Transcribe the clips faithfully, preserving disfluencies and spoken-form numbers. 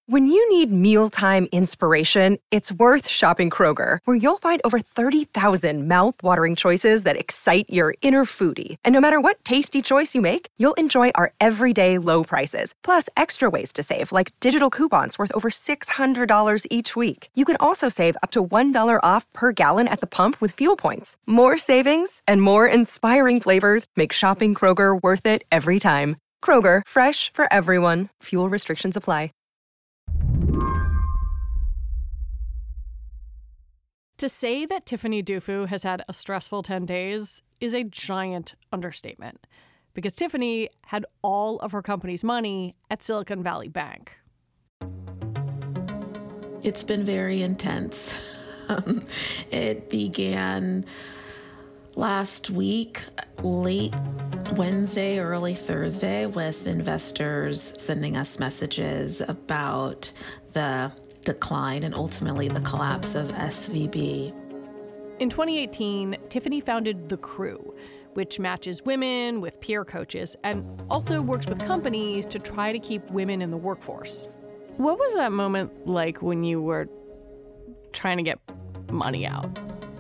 When you need mealtime inspiration, it's worth shopping Kroger, where you'll find over thirty thousand mouth-watering choices that excite your inner foodie. And no matter what tasty choice you make, you'll enjoy our everyday low prices, plus extra ways to save, like digital coupons worth over six hundred dollars each week. You can also save up to one dollar off per gallon at the pump with fuel points. More savings and more inspiring flavors make shopping Kroger worth it every time. Kroger, fresh for everyone. Fuel restrictions apply. To say that Tiffany Dufu has had a stressful ten days is a giant understatement, because Tiffany had all of her company's money at Silicon Valley Bank. It's been very intense. Um, it began last week, late Wednesday, early Thursday, with investors sending us messages about the decline and ultimately the collapse of S V B. In twenty eighteen, Tiffany founded The Crew, which matches women with peer coaches and also works with companies to try to keep women in the workforce. What was that moment like when you were trying to get money out?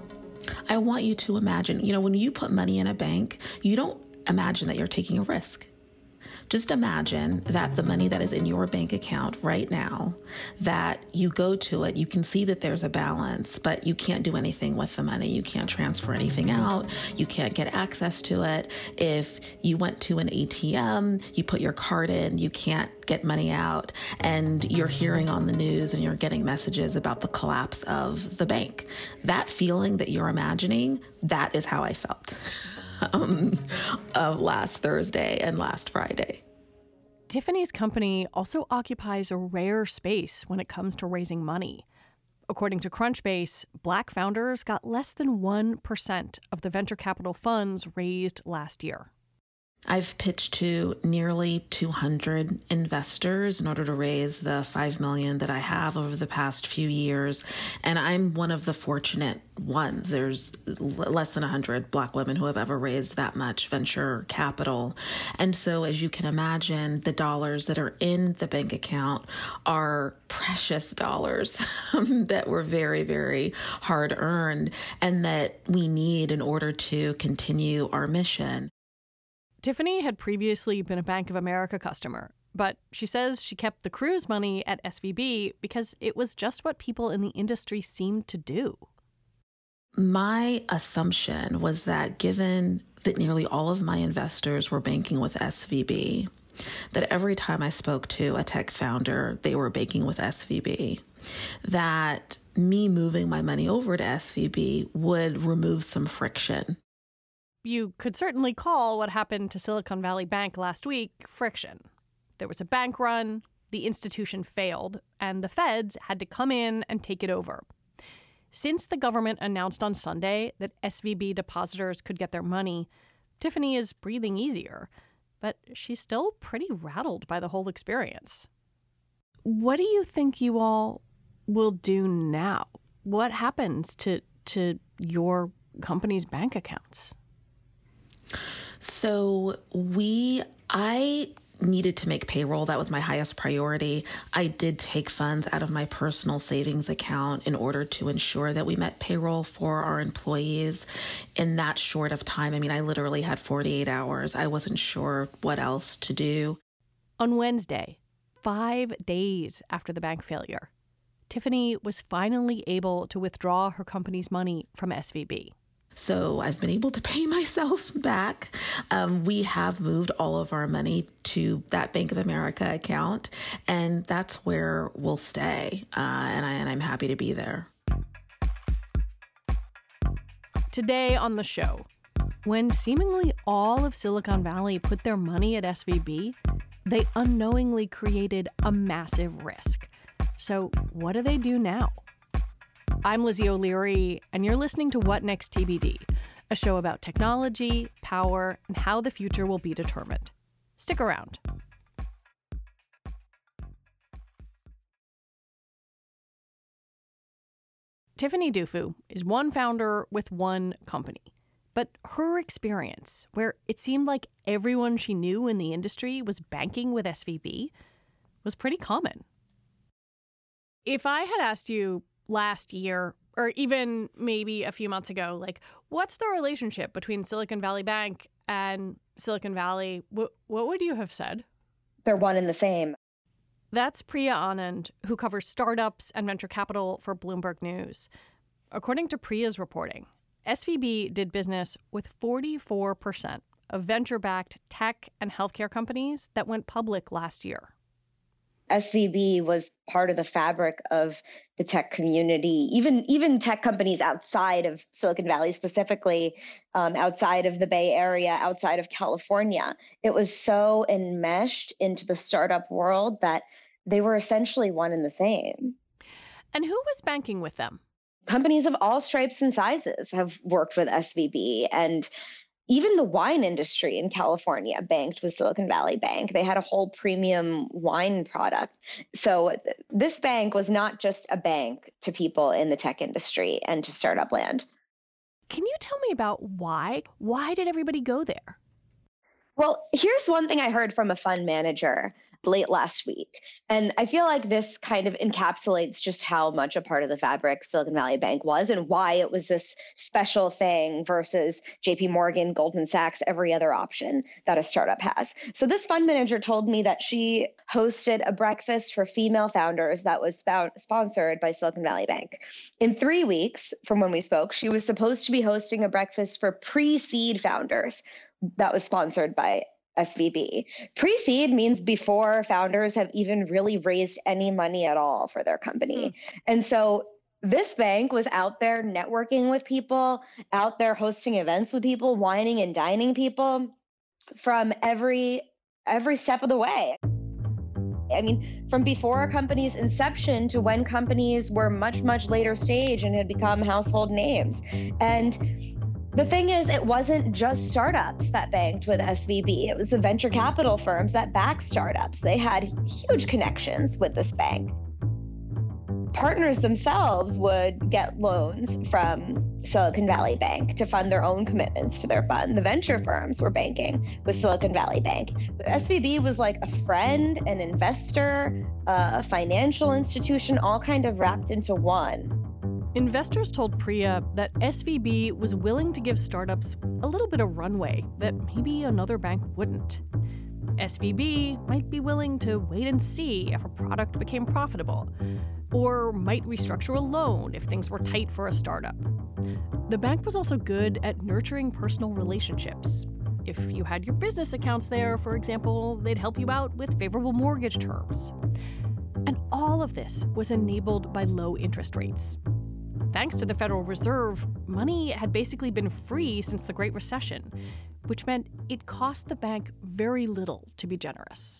I want you to imagine, you know, when you put money in a bank, you don't imagine that you're taking a risk. Just imagine that the money that is in your bank account right now, that you go to it, you can see that there's a balance, but you can't do anything with the money. You can't transfer anything out. You can't get access to it. If you went to an A T M, you put your card in, you can't get money out, and you're hearing on the news and you're getting messages about the collapse of the bank. That feeling that you're imagining, that is how I felt. Um, uh, last Thursday and last Friday. Tiffany's company also occupies a rare space when it comes to raising money. According to Crunchbase, Black founders got less than one percent of the venture capital funds raised last year. I've pitched to nearly two hundred investors in order to raise the five million dollars that I have over the past few years. And I'm one of the fortunate ones. There's less than one hundred Black women who have ever raised that much venture capital. And so, as you can imagine, the dollars that are in the bank account are precious dollars that were very, very hard earned and that we need in order to continue our mission. Tiffany had previously been a Bank of America customer, but she says she kept the Crew's money at S V B because it was just what people in the industry seemed to do. My assumption was that given that nearly all of my investors were banking with S V B, that every time I spoke to a tech founder, they were banking with S V B, that me moving my money over to S V B would remove some friction. You could certainly call what happened to Silicon Valley Bank last week friction. There was a bank run, the institution failed, and the feds had to come in and take it over. Since the government announced on Sunday that S V B depositors could get their money, Tiffany is breathing easier, but she's still pretty rattled by the whole experience. What do you think you all will do now? What happens to to your company's bank accounts? So we, I needed to make payroll. That was my highest priority. I did take funds out of my personal savings account in order to ensure that we met payroll for our employees in that short of time. I mean, I literally had forty-eight hours. I wasn't sure what else to do. On Wednesday, five days after the bank failure, Tiffany was finally able to withdraw her company's money from S V B. So I've been able to pay myself back. Um, we have moved all of our money to that Bank of America account, and that's where we'll stay. Uh, and, I, and I'm happy to be there. Today on the show, when seemingly all of Silicon Valley put their money at S V B, they unknowingly created a massive risk. So what do they do now? I'm Lizzie O'Leary, and you're listening to What Next T B D, a show about technology, power, and how the future will be determined. Stick around. Tiffany Dufu is one founder with one company. But her experience, where it seemed like everyone she knew in the industry was banking with S V B, was pretty common. If I had asked you last year, or even maybe a few months ago, like, what's the relationship between Silicon Valley Bank and Silicon Valley, what, what would you have said? They're one and the same. That's Priya Anand, who covers startups and venture capital for Bloomberg News. According to Priya's reporting, S V B did business with forty-four percent of venture-backed tech and healthcare companies that went public last year. S V B was part of the fabric of the tech community, even even tech companies outside of Silicon Valley, specifically um, outside of the Bay Area, outside of California. It was so enmeshed into the startup world that they were essentially one and the same. And who was banking with them? Companies of all stripes and sizes have worked with S V B, and even the wine industry in California banked with Silicon Valley Bank. They had a whole premium wine product. So th- this bank was not just a bank to people in the tech industry and to startup land. Can you tell me about why? Why did everybody go there? Well, here's one thing I heard from a fund manager late last week. And I feel like this kind of encapsulates just how much a part of the fabric Silicon Valley Bank was and why it was this special thing versus J P Morgan, Goldman Sachs, every other option that a startup has. So this fund manager told me that she hosted a breakfast for female founders that was sp- sponsored by Silicon Valley Bank. In three weeks from when we spoke, she was supposed to be hosting a breakfast for pre-seed founders that was sponsored by S V B. Pre-seed means before founders have even really raised any money at all for their company. Hmm. And so this bank was out there networking with people, out there hosting events with people, wining and dining people from every every step of the way. I mean, from before a company's inception to when companies were much, much later stage and had become household names. And the thing is, it wasn't just startups that banked with S V B. It was the venture capital firms that backed startups. They had huge connections with this bank. Partners themselves would get loans from Silicon Valley Bank to fund their own commitments to their fund. The venture firms were banking with Silicon Valley Bank. But S V B was like a friend, an investor, a financial institution, all kind of wrapped into one. Investors told Priya that S V B was willing to give startups a little bit of runway that maybe another bank wouldn't. S V B might be willing to wait and see if a product became profitable, or might restructure a loan if things were tight for a startup. The bank was also good at nurturing personal relationships. If you had your business accounts there, for example, they'd help you out with favorable mortgage terms. And all of this was enabled by low interest rates. Thanks to the Federal Reserve, money had basically been free since the Great Recession, which meant it cost the bank very little to be generous.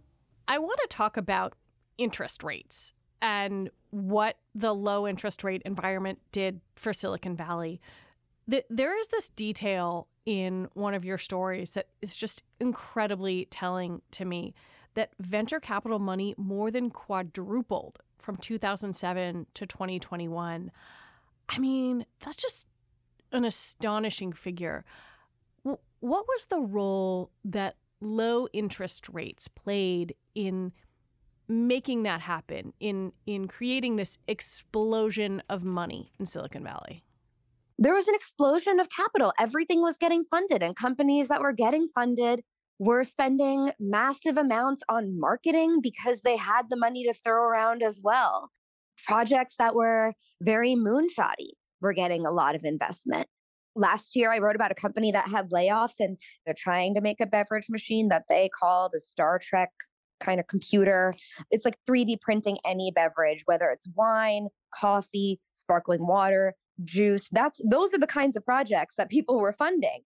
I want to talk about interest rates and what the low interest rate environment did for Silicon Valley. There is this detail in one of your stories that is just incredibly telling to me, that venture capital money more than quadrupled from two thousand seven to twenty twenty-one. I mean, that's just an astonishing figure. What was the role that low interest rates played in making that happen, in in creating this explosion of money in Silicon Valley? There was an explosion of capital. Everything was getting funded, and companies that were getting funded were spending massive amounts on marketing because they had the money to throw around as well. Projects that were very moonshotty were getting a lot of investment. Last year, I wrote about a company that had layoffs, and they're trying to make a beverage machine that they call the Star Trek kind of computer. It's like three D printing any beverage, whether it's wine, coffee, sparkling water, juice. That's those are the kinds of projects that people were funding.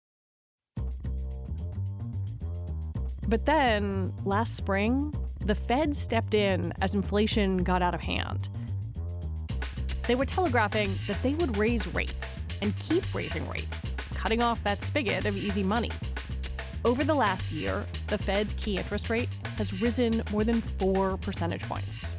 But then, last spring, the Fed stepped in as inflation got out of hand. They were telegraphing that they would raise rates and keep raising rates, cutting off that spigot of easy money. Over the last year, the Fed's key interest rate has risen more than four percentage points.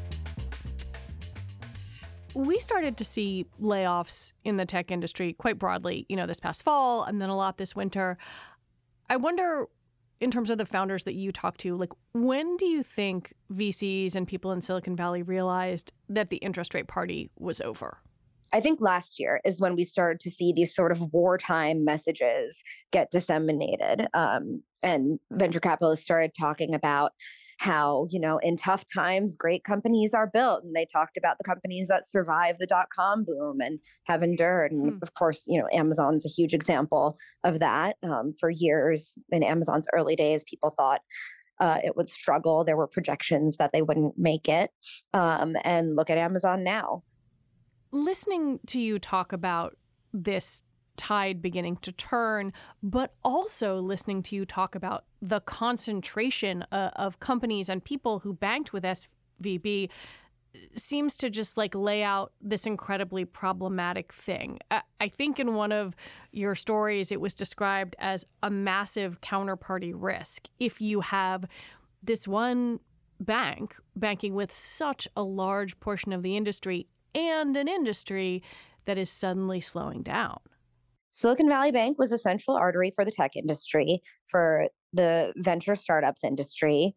We started to see layoffs in the tech industry quite broadly, you know, this past fall and then a lot this winter. I wonder in terms of the founders that you talk to, like, when do you think V Cs and people in Silicon Valley realized that the interest rate party was over? I think last year is when we started to see these sort of wartime messages get disseminated. Um, and venture capitalists started talking about how, you know, in tough times, great companies are built. And they talked about the companies that survived the dot-com boom and have endured. And Hmm. of course, you know, Amazon's a huge example of that. Um, for years in Amazon's early days, people thought uh, it would struggle. There were projections that they wouldn't make it. Um, and look at Amazon now. Listening to you talk about this tide beginning to turn, but also listening to you talk about the concentration uh, of companies and people who banked with S V B seems to just like lay out this incredibly problematic thing. I, I think in one of your stories, it was described as a massive counterparty risk. If you have this one bank banking with such a large portion of the industry and an industry that is suddenly slowing down. Silicon Valley Bank was a central artery for the tech industry, for the venture startups industry.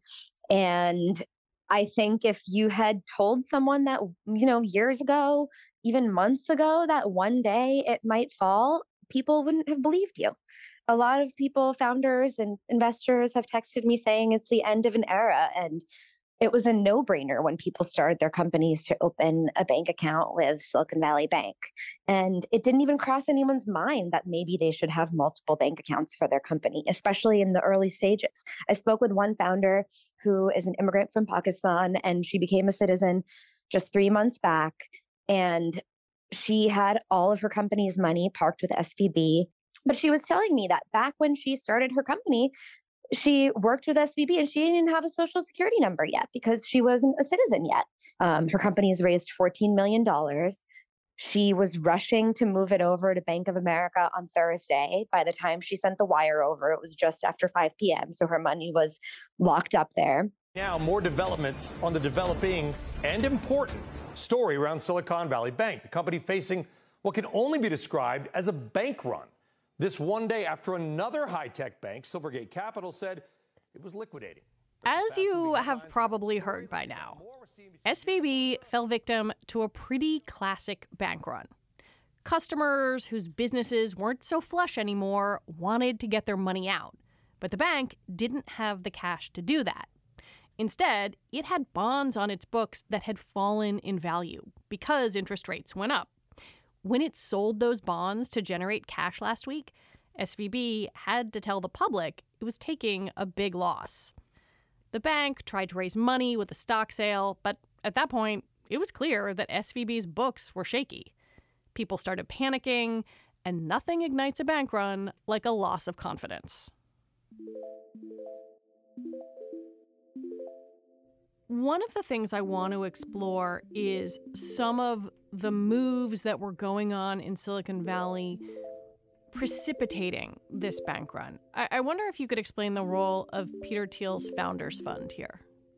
And I think if you had told someone that, you know, years ago, even months ago, that one day it might fall, people wouldn't have believed you. A lot of people, founders and investors, have texted me saying it's the end of an era. And it was a no-brainer when people started their companies to open a bank account with Silicon Valley Bank. And it didn't even cross anyone's mind that maybe they should have multiple bank accounts for their company, especially in the early stages. I spoke with one founder who is an immigrant from Pakistan, and she became a citizen just three months back. And she had all of her company's money parked with S V B. But she was telling me that back when she started her company, she worked with S V B and she didn't have a social security number yet because she wasn't a citizen yet. Um, her company has raised fourteen million dollars. She was rushing to move it over to Bank of America on Thursday. By the time she sent the wire over, it was just after five p.m. So her money was locked up there. Now, more developments on the developing and important story around Silicon Valley Bank, the company facing what can only be described as a bank run. This one day after another high-tech bank, Silvergate Capital, said it was liquidating. As you have probably heard by now, S V B fell victim to a pretty classic bank run. Customers whose businesses weren't so flush anymore wanted to get their money out, but the bank didn't have the cash to do that. Instead, it had bonds on its books that had fallen in value because interest rates went up. When it sold those bonds to generate cash last week, S V B had to tell the public it was taking a big loss. The bank tried to raise money with a stock sale, but at that point, it was clear that S V B's books were shaky. People started panicking, and nothing ignites a bank run like a loss of confidence. One of the things I want to explore is some of the moves that were going on in Silicon Valley precipitating this bank run. I, I wonder if you could explain the role of Peter Thiel's Founders Fund here.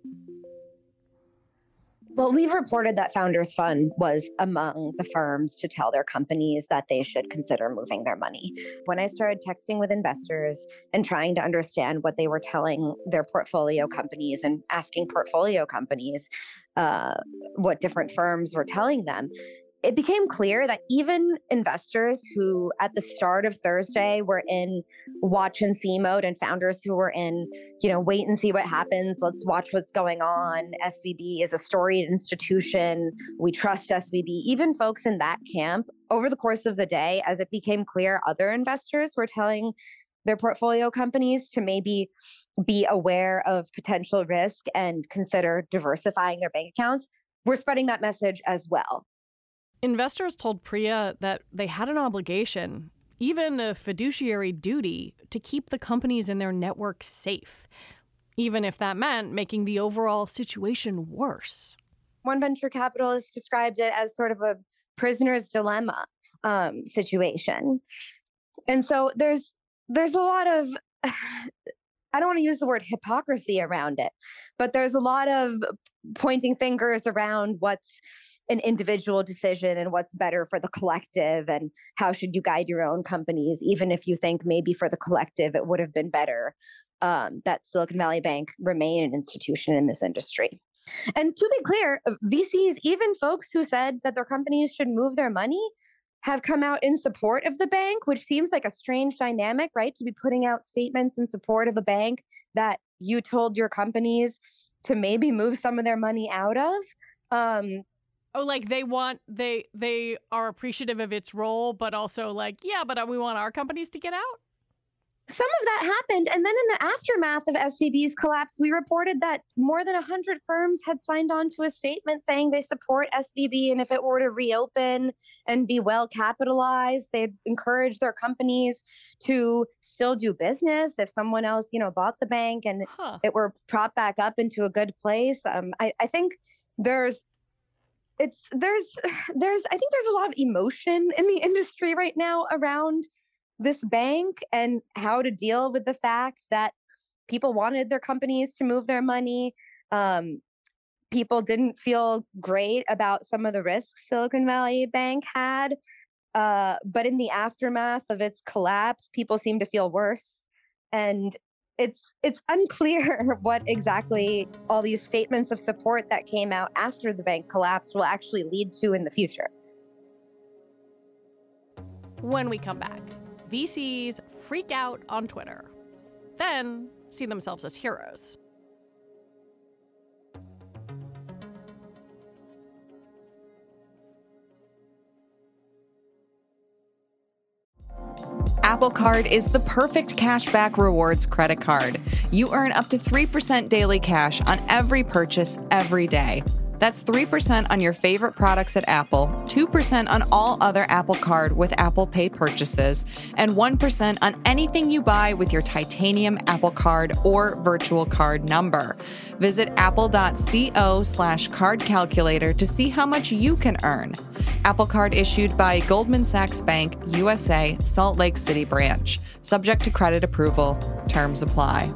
Well, we've reported that Founders Fund was among the firms to tell their companies that they should consider moving their money. When I started texting with investors and trying to understand what they were telling their portfolio companies and asking portfolio companies uh, what different firms were telling them, it became clear that even investors who at the start of Thursday were in watch and see mode, and founders who were in, you know, wait and see what happens, let's watch what's going on. S V B is a storied institution. We trust S V B. Even folks in that camp, over the course of the day, as it became clear other investors were telling their portfolio companies to maybe be aware of potential risk and consider diversifying their bank accounts, we're spreading that message as well. Investors told Priya that they had an obligation, even a fiduciary duty, to keep the companies in their network safe, even if that meant making the overall situation worse. One venture capitalist described it as sort of a prisoner's dilemma um, situation. And so there's there's a lot of, I don't want to use the word hypocrisy around it, but there's a lot of pointing fingers around what's an individual decision and what's better for the collective and how should you guide your own companies, even if you think maybe for the collective it would have been better um, that Silicon Valley Bank remain an institution in this industry. And to be clear, V Cs, even folks who said that their companies should move their money, have come out in support of the bank, which seems like a strange dynamic, right? To be putting out statements in support of a bank that you told your companies to maybe move some of their money out of. Um, Oh, like they want, they they are appreciative of its role, but also like, yeah, but we want our companies to get out? Some of that happened. And then in the aftermath of S V B's collapse, we reported that more than one hundred firms had signed on to a statement saying they support S V B. And if it were to reopen and be well capitalized, they'd encourage their companies to still do business if someone else, you know, bought the bank and huh. it were propped back up into a good place. Um, I, I think there's It's there's there's I think there's a lot of emotion in the industry right now around this bank and how to deal with the fact that people wanted their companies to move their money. Um, people didn't feel great about some of the risks Silicon Valley Bank had. Uh, but in the aftermath of its collapse, people seem to feel worse. And it's it's unclear what exactly all these statements of support that came out after the bank collapsed will actually lead to in the future. When we come back, V Cs freak out on Twitter, then see themselves as heroes. Apple Card is the perfect cashback rewards credit card. You earn up to three percent daily cash on every purchase every day. That's three percent on your favorite products at Apple, two percent on all other Apple Card with Apple Pay purchases, and one percent on anything you buy with your titanium Apple Card or virtual card number. Visit apple.co slash card calculator to see how much you can earn. Apple Card issued by Goldman Sachs Bank, U S A, Salt Lake City branch. Subject to credit approval. Terms apply.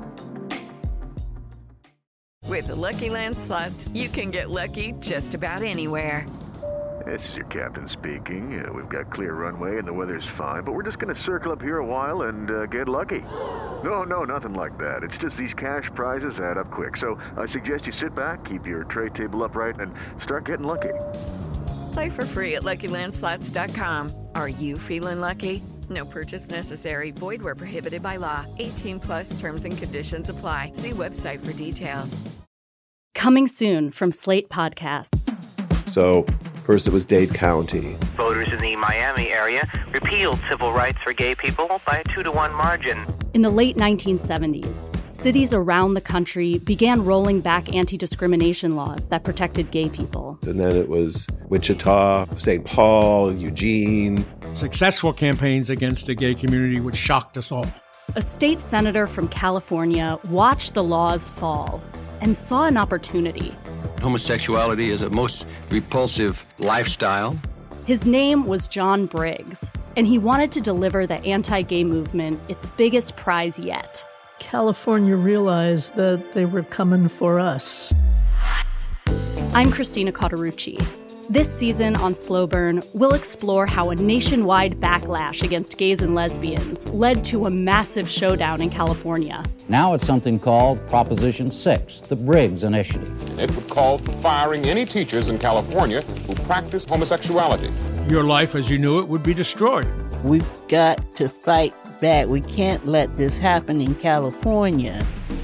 With the Lucky Land Slots, you can get lucky just about anywhere. This is your captain speaking. Uh, we've got clear runway and the weather's fine, but we're just going to circle up here a while and uh, get lucky. No, no, nothing like that. It's just these cash prizes add up quick. So I suggest you sit back, keep your tray table upright, and start getting lucky. Play for free at Lucky Land Slots dot com. Are you feeling lucky? No purchase necessary. Void where prohibited by law. eighteen plus terms and conditions apply. See website for details. Coming soon from Slate Podcasts. So, first it was Dade County. Voters in the Miami area repealed civil rights for gay people by a two to one margin. In the late nineteen seventies, cities around the country began rolling back anti-discrimination laws that protected gay people. And then it was Wichita, Saint Paul, Eugene. Successful campaigns against the gay community, which shocked us all. A state senator from California watched the laws fall and saw an opportunity. Homosexuality is a most repulsive lifestyle. His name was John Briggs, and he wanted to deliver the anti-gay movement its biggest prize yet. California realized that they were coming for us. I'm Christina Cauterucci. This season on Slow Burn, we'll explore how a nationwide backlash against gays and lesbians led to a massive showdown in California. Now it's something called Proposition six, the Briggs Initiative. It would call for firing any teachers in California who practice homosexuality. Your life as you knew it would be destroyed. We've got to fight back. We can't let this happen in California.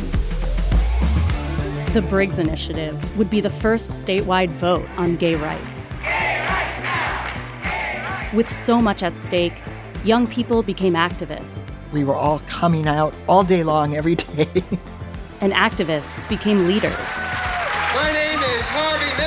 The Briggs Initiative would be the first statewide vote on gay rights. Gay rights now! Gay rights! With so much at stake, young people became activists. We were all coming out all day long, every day. And activists became leaders. My name is Harvey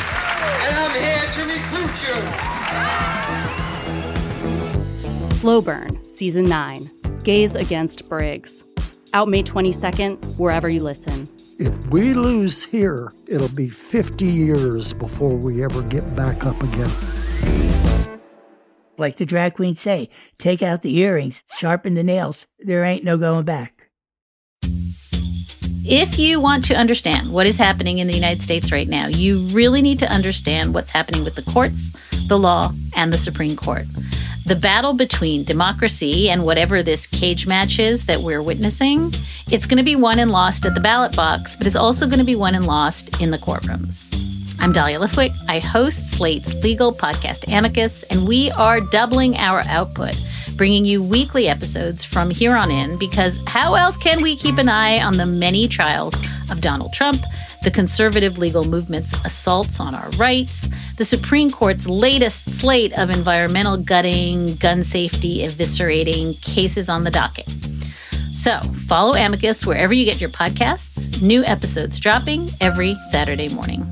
Milk, and I'm here to recruit you. Slow Burn, Season nine, Gays Against Briggs. Out May twenty-second, wherever you listen. If we lose here, it'll be fifty years before we ever get back up again. Like the drag queens say, take out the earrings, sharpen the nails. There ain't no going back. If you want to understand what is happening in the United States right now, you really need to understand what's happening with the courts, the law, and the Supreme Court. The battle between democracy and whatever this cage match is that we're witnessing, it's going to be won and lost at the ballot box, but it's also going to be won and lost in the courtrooms. I'm Dahlia Lithwick. I host Slate's legal podcast Amicus, and we are doubling our output, bringing you weekly episodes from here on in, because how else can we keep an eye on the many trials of Donald Trump, the conservative legal movement's assaults on our rights, the Supreme Court's latest slate of environmental gutting, gun safety eviscerating cases on the docket. So follow Amicus wherever you get your podcasts. New episodes dropping every Saturday morning.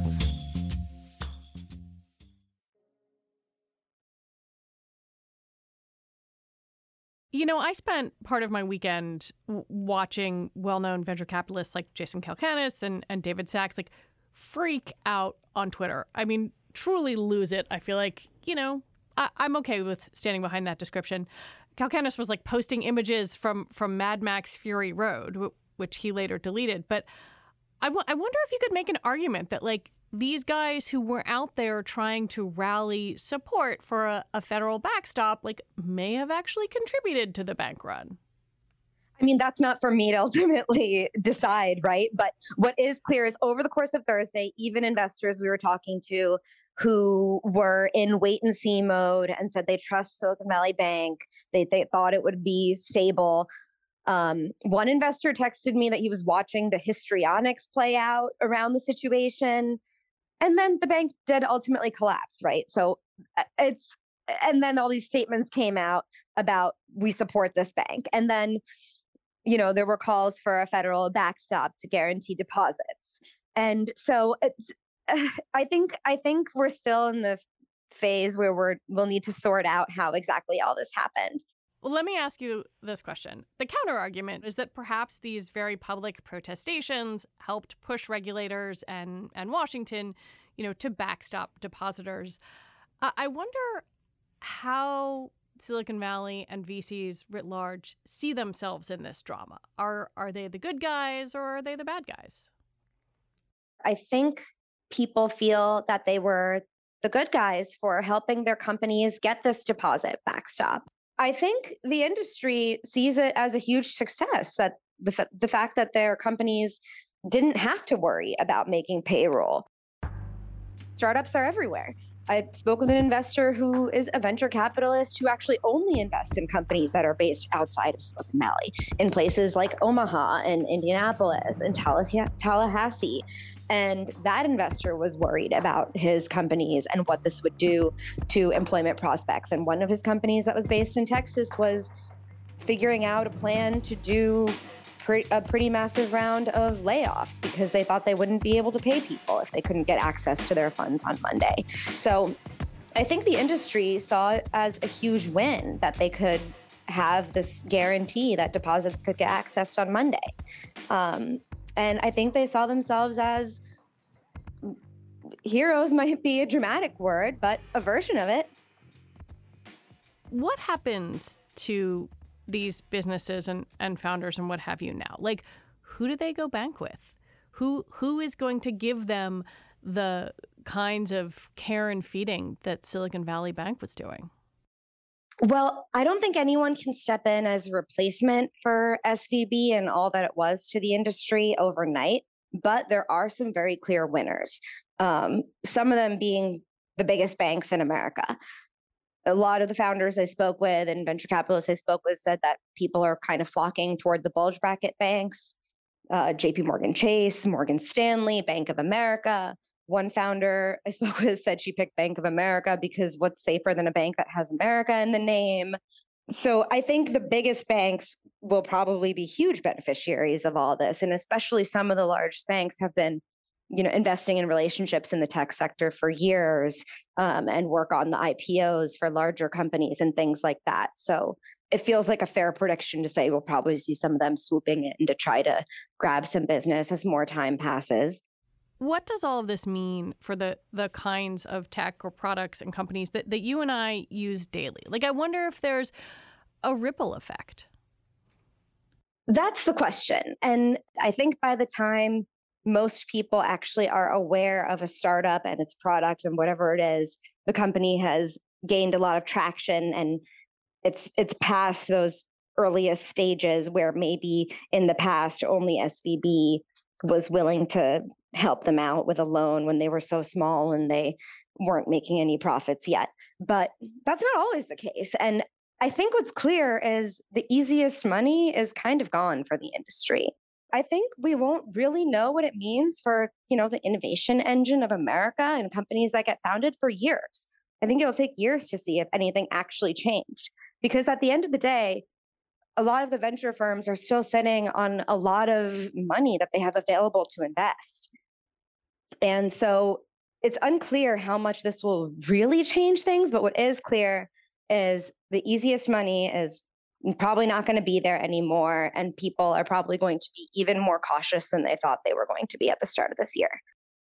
You know, I spent part of my weekend w- watching well-known venture capitalists like Jason Calacanis and, and David Sachs, like, freak out on Twitter. I mean, truly lose it. I feel like, you know, I- I'm okay with standing behind that description. Calacanis was, like, posting images from, from Mad Max Fury Road, w- which he later deleted. But I, w- I wonder if you could make an argument that, like, these guys who were out there trying to rally support for a, a federal backstop, like, may have actually contributed to the bank run. I mean, that's not for me to ultimately decide, right? But what is clear is over the course of Thursday, even investors we were talking to who were in wait and see mode and said they trust Silicon Valley Bank, they, they thought it would be stable. Um, one investor texted me that he was watching the histrionics play out around the situation. And then the bank did ultimately collapse, right? So it's, and then all these statements came out about we support this bank. And then, you know, there were calls for a federal backstop to guarantee deposits. And so it's, I think, I think we're still in the phase where we're, we'll need to sort out how exactly all this happened. Well, let me ask you this question. The counter argument is that perhaps these very public protestations helped push regulators and, and Washington, you know, to backstop depositors. Uh, I wonder how Silicon Valley and V Cs writ large see themselves in this drama. Are are they the good guys or are they the bad guys? I think people feel that they were the good guys for helping their companies get this deposit backstop. I think the industry sees it as a huge success that the, f- the fact that their companies didn't have to worry about making payroll. Startups are everywhere. I spoke with an investor who is a venture capitalist who actually only invests in companies that are based outside of Silicon Valley, in places like Omaha and Indianapolis and Talla- Tallahassee. And that investor was worried about his companies and what this would do to employment prospects. And one of his companies that was based in Texas was figuring out a plan to do pre- a pretty massive round of layoffs because they thought they wouldn't be able to pay people if they couldn't get access to their funds on Monday. So I think the industry saw it as a huge win that they could have this guarantee that deposits could get accessed on Monday. Um, And I think they saw themselves as heroes, might be a dramatic word, but a version of it. What happens to these businesses and, and founders and what have you now? Like, who do they go bank with? Who who is going to give them the kinds of care and feeding that Silicon Valley Bank was doing? Well, I don't think anyone can step in as a replacement for S V B and all that it was to the industry overnight, but there are some very clear winners, um, some of them being the biggest banks in America. A lot of the founders I spoke with and venture capitalists I spoke with said that people are kind of flocking toward the bulge bracket banks, uh, J P Morgan Chase, Morgan Stanley, Bank of America. One founder I spoke with said she picked Bank of America because what's safer than a bank that has America in the name? So I think the biggest banks will probably be huge beneficiaries of all this. And especially some of the large banks have been, you know, investing in relationships in the tech sector for years um, and work on the I P Os for larger companies and things like that. So it feels like a fair prediction to say we'll probably see some of them swooping in to try to grab some business as more time passes. What does all of this mean for the the kinds of tech or products and companies that, that you and I use daily? Like, I wonder if there's a ripple effect. That's the question. And I think by the time most people actually are aware of a startup and its product and whatever it is, the company has gained a lot of traction and it's it's past those earliest stages where maybe in the past only S V B was willing to help them out with a loan when they were so small and they weren't making any profits yet. But that's not always the case. And I think what's clear is the easiest money is kind of gone for the industry. I think we won't really know what it means for, you know, the innovation engine of America and companies that get founded for years. I think it'll take years to see if anything actually changed. Because at the end of the day, a lot of the venture firms are still sitting on a lot of money that they have available to invest. And so it's unclear how much this will really change things. But what is clear is the easiest money is probably not going to be there anymore. And people are probably going to be even more cautious than they thought they were going to be at the start of this year.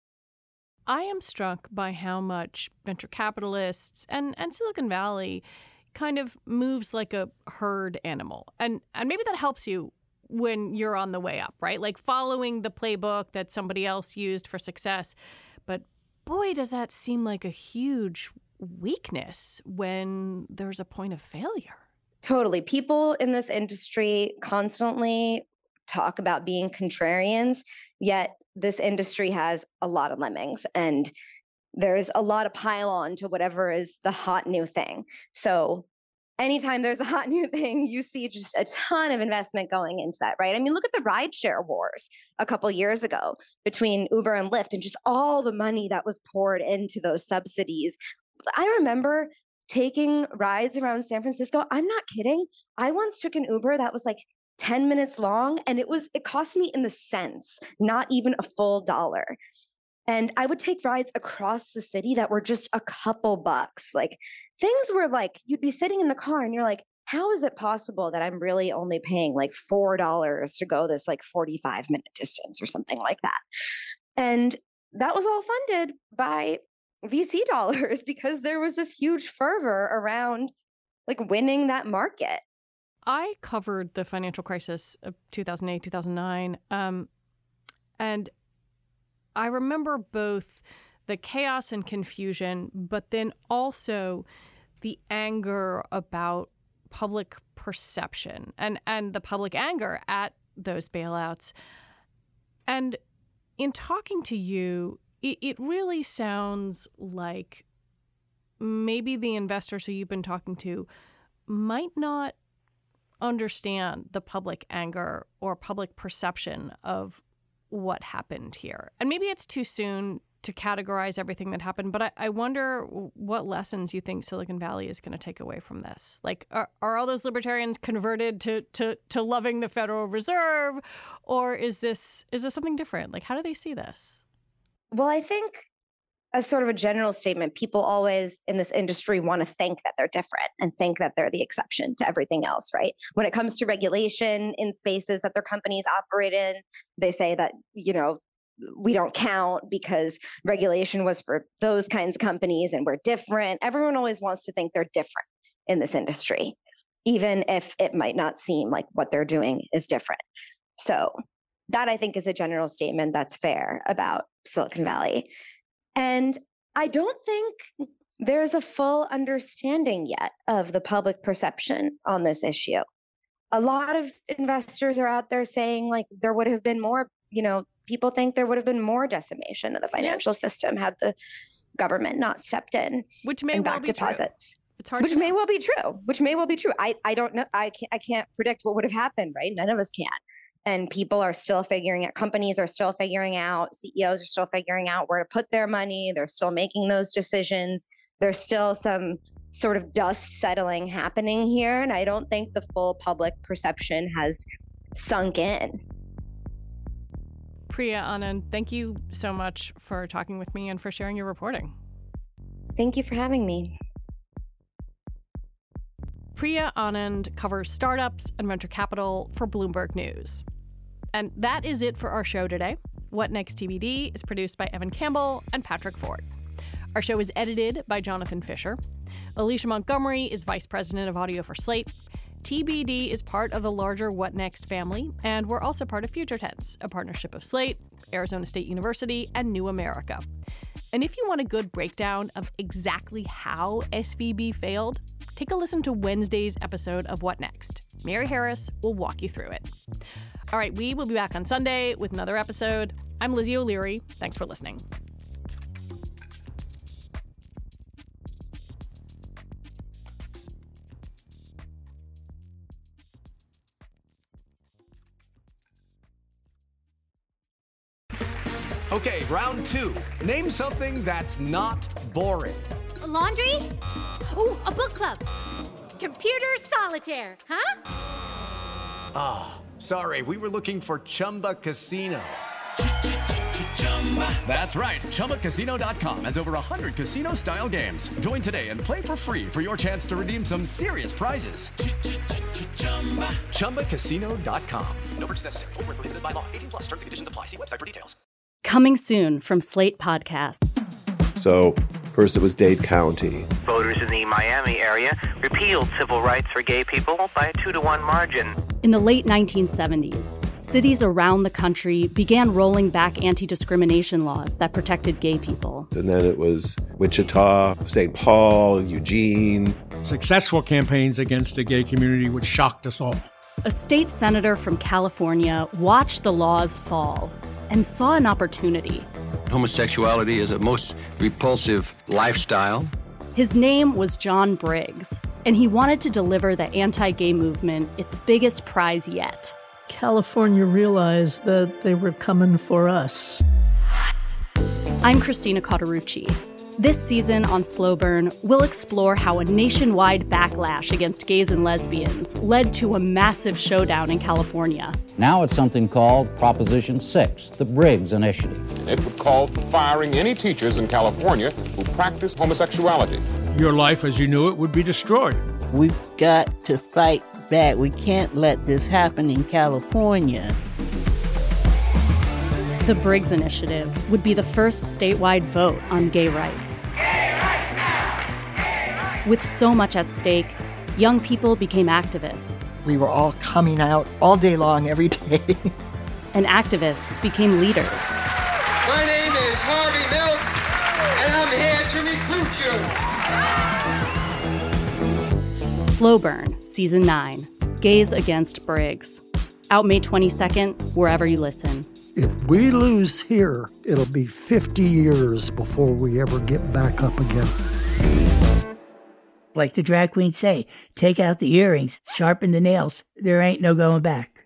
I am struck by how much venture capitalists and, and Silicon Valley kind of moves like a herd animal. And and maybe that helps you when you're on the way up, right? Like following the playbook that somebody else used for success. But boy, does that seem like a huge weakness when there's a point of failure. Totally. People in this industry constantly talk about being contrarians, yet this industry has a lot of lemmings and there's a lot of pile on to whatever is the hot new thing. So anytime there's a hot new thing, you see just a ton of investment going into that, right? I mean, look at the rideshare wars a couple years ago between Uber and Lyft and just all the money that was poured into those subsidies. I remember taking rides around San Francisco. I'm not kidding. I once took an Uber that was like ten minutes long and it was, it cost me in the cents, not even a full dollar. And I would take rides across the city that were just a couple bucks. Like things were like, you'd be sitting in the car and you're like, how is it possible that I'm really only paying like four dollars to go this like forty-five minute distance or something like that? And that was all funded by V C dollars because there was this huge fervor around like winning that market. I covered the financial crisis of two thousand eight, two thousand nine. Um, and I remember both the chaos and confusion, but then also the anger about public perception and, and the public anger at those bailouts. And in talking to you, it, it really sounds like maybe the investors who you've been talking to might not understand the public anger or public perception of what happened here. And maybe it's too soon to categorize everything that happened, but I, I wonder what lessons you think Silicon Valley is going to take away from this. Like, are, are all those libertarians converted to, to, to loving the Federal Reserve, or is this is this something different? Like, how do they see this? Well, I think as sort of a general statement, people always in this industry want to think that they're different and think that they're the exception to everything else, right? When it comes to regulation in spaces that their companies operate in, they say that, you know, we don't count because regulation was for those kinds of companies and we're different. Everyone always wants to think they're different in this industry, even if it might not seem like what they're doing is different. So that I think is a general statement that's fair about Silicon Valley. And I don't think there's a full understanding yet of the public perception on this issue. A lot of investors are out there saying like there would have been more, you know, people think there would have been more decimation of the financial system had the government not stepped in. Which may and well back be deposits. True. It's hard Which to may know. well be true. Which may well be true. I, I don't know. I can't, I can't predict what would have happened, right? None of us can. And people are still figuring out, companies are still figuring out, C E Os are still figuring out where to put their money. They're still making those decisions. There's still some sort of dust settling happening here. And I don't think the full public perception has sunk in. Priya Anand, thank you so much for talking with me and for sharing your reporting. Thank you for having me. Priya Anand covers startups and venture capital for Bloomberg News. And that is it for our show today. What Next T B D is produced by Evan Campbell and Patrick Ford. Our show is edited by Jonathan Fisher. Alicia Montgomery is vice president of audio for Slate. T B D is part of the larger What Next family, and we're also part of Future Tense, a partnership of Slate, Arizona State University, and New America. And if you want a good breakdown of exactly how S V B failed, take a listen to Wednesday's episode of What Next. Mary Harris will walk you through it. All right, we will be back on Sunday with another episode. I'm Lizzie O'Leary. Thanks for listening. Okay, round two. Name something that's not boring. A laundry? Ooh, a book club. Computer solitaire, huh? Ah, oh, sorry, we were looking for Chumba Casino. That's right, Chumba Casino dot com has over one hundred casino-style games. Join today and play for free for your chance to redeem some serious prizes. Chumba Casino dot com. No purchase necessary. Void where prohibited by law. eighteen plus. Terms and conditions apply. See website for details. Coming soon from Slate Podcasts. So, first it was Dade County. Voters in the Miami area repealed civil rights for gay people by a two to one margin. In the late nineteen seventies, cities around the country began rolling back anti-discrimination laws that protected gay people. And then it was Wichita, Saint Paul, Eugene. Successful campaigns against the gay community, which shocked us all. A state senator from California watched the laws fall and saw an opportunity. Homosexuality is a most repulsive lifestyle. His name was John Briggs, and he wanted to deliver the anti-gay movement its biggest prize yet. California realized that they were coming for us. I'm Christina Cauterucci. This season on Slow Burn, we'll explore how a nationwide backlash against gays and lesbians led to a massive showdown in California. Now it's something called Proposition six, the Briggs Initiative. It would call for firing any teachers in California who practice homosexuality. Your life as you knew it would be destroyed. We've got to fight back. We can't let this happen in California. The Briggs Initiative would be the first statewide vote on gay rights. Gay rights now! Gay rights! With so much at stake, young people became activists. We were all coming out all day long, every day. And activists became leaders. My name is Harvey Milk, and I'm here to recruit you. Slow Burn, Season nine, Gays Against Briggs. Out May twenty-second, wherever you listen. If we lose here, it'll be fifty years before we ever get back up again. Like the drag queens say, take out the earrings, sharpen the nails. There ain't no going back.